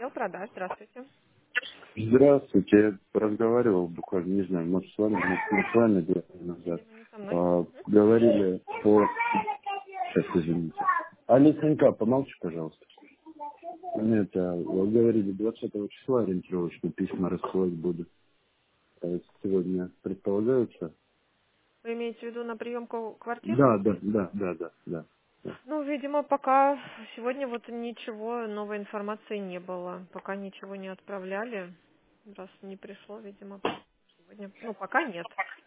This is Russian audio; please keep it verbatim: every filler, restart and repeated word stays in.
Отдел продаж, здравствуйте. Здравствуйте, я разговаривал буквально, не знаю, может с вами, может не с вами две недели назад. Видимо, не со мной. А, говорили по... Сейчас, извините. Алисенька, помолчи, пожалуйста. Нет, а, вы говорили, двадцатого числа ориентировочно письма рассылать буду. А сегодня предполагается? Вы имеете в виду на приемку квартир? Да, да, да, да, да, да. да. Ну, видимо, пока сегодня вот ничего, новой информации не было. Пока ничего не отправляли. Раз не пришло, видимо, сегодня. Ну, пока нет.